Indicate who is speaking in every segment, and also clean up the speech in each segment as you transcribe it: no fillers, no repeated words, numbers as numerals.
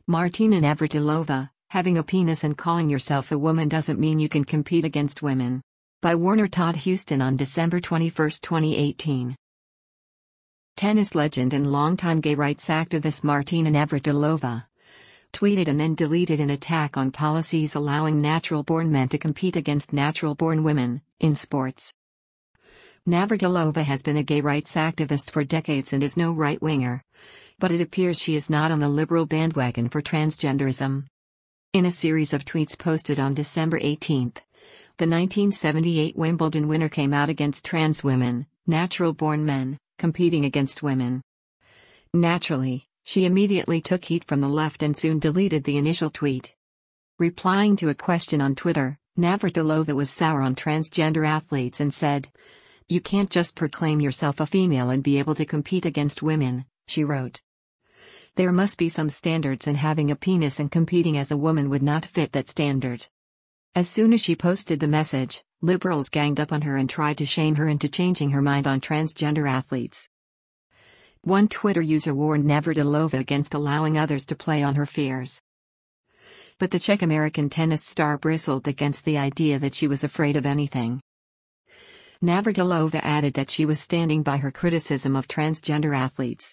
Speaker 1: Martina Navratilova, having a penis and calling yourself a woman doesn't mean you can compete against women. By Warner Todd Houston on December 21, 2018. Tennis legend and longtime gay rights activist Martina Navratilova tweeted and then deleted an attack on policies allowing natural-born men to compete against natural-born women in sports. Navratilova has been a gay rights activist for decades and is no right-winger, but it appears she is not on the liberal bandwagon for transgenderism. In a series of tweets posted on December 18, the 1978 Wimbledon winner came out against trans women, natural-born men, competing against women. Naturally, she immediately took heat from the left and soon deleted the initial tweet. Replying to a question on Twitter, Navratilova was sour on transgender athletes and said, "You can't just proclaim yourself a female and be able to compete against women," she wrote. "There must be some standards, and having a penis and competing as a woman would not fit that standard." As soon as she posted the message, liberals ganged up on her and tried to shame her into changing her mind on transgender athletes. One Twitter user warned Navratilova against allowing others to play on her fears. But the Czech-American tennis star bristled against the idea that she was afraid of anything. Navratilova added that she was standing by her criticism of transgender athletes.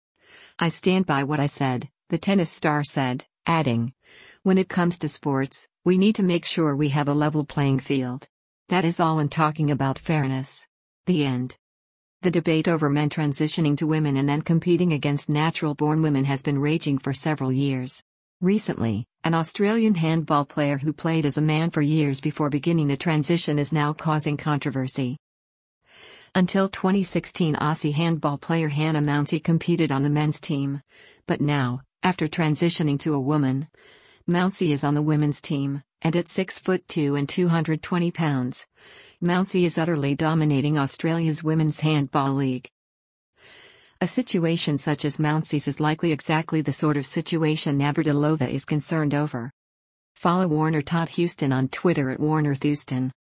Speaker 1: "I stand by what I said," the tennis star said, adding, "When it comes to sports, we need to make sure we have a level playing field. That is all in talking about fairness." The end. The debate over men transitioning to women and then competing against natural-born women has been raging for several years. Recently, an Australian handball player who played as a man for years before beginning the transition is now causing controversy. Until 2016, Aussie handball player Hannah Mouncey competed on the men's team, but now, after transitioning to a woman, Mouncey is on the women's team, and at 6'2" and 220 pounds, Mouncey is utterly dominating Australia's Women's Handball League. A situation such as Mouncey's is likely exactly the sort of situation Navratilova is concerned over. Follow Warner Todd Houston on Twitter at WarnerThouston.